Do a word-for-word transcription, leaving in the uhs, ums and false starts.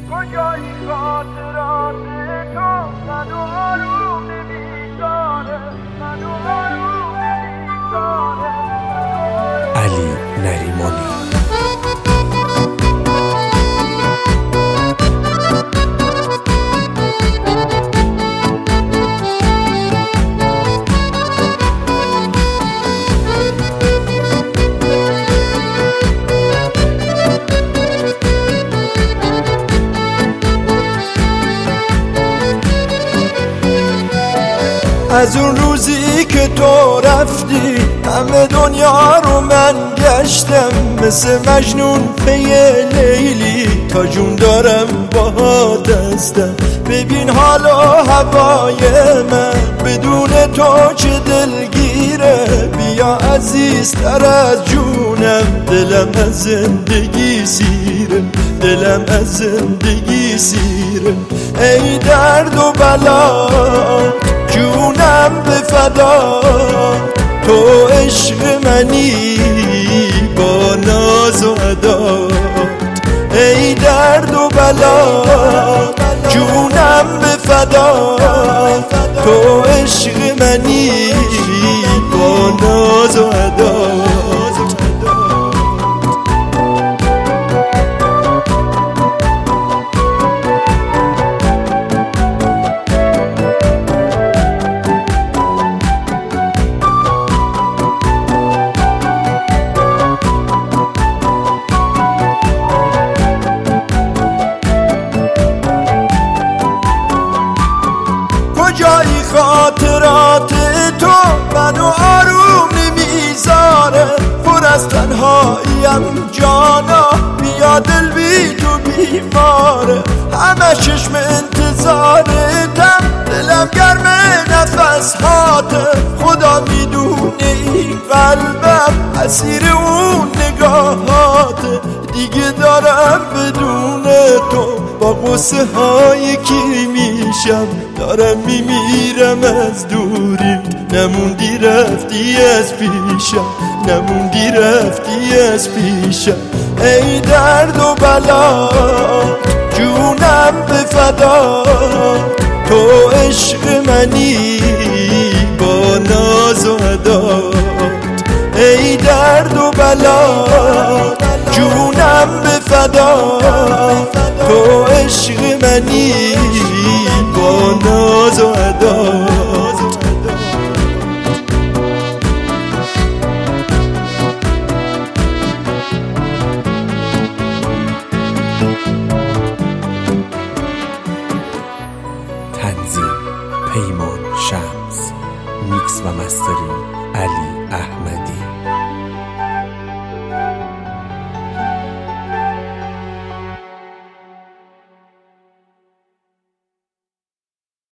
کجایی خاطرات تو منو آروم نمیذاره، منو آروم نمیذاره. علی نریمانی. از اون روزی که تو رفتی همه دنیا رو من گشتم، مثل مجنون پی لیلی تا جون دارم باهات هستم. ببین حالا هوای من بدون تو چه دلگیره، بیا عزیزتر از جونم، دلم از زندگی سیره، دلم از زندگی سیره. ای درد و بلا جونم به فدا، تو عشق منی با ناز و عداد. ای درد و بلا جونم به فدا، تو عشق منی با ناز و عداد. کجایی خاطرات تو منو آروم نمیذاره، پر از تنهاییم جانا، بیا دل بی تو بیماره. همه چشم انتظارتم، دلم گرم نفس هاته، خدا میدونه این قلبم اسیر اون نگاهاته. دیگه دارم بدون تو با قصه های کی میشم، دارم میمیرم از دوری، نموندی رفتی از پیشم، نموندی رفتی از پیشم. ای درد و بلا جونم به فدا، تو عشق منی با ناز و عداد. ای درد و بلا جونم به فدا، تو عشق منی با ناز و عداد. تنظیم پیمان شمس، میکس و مسترینگ علی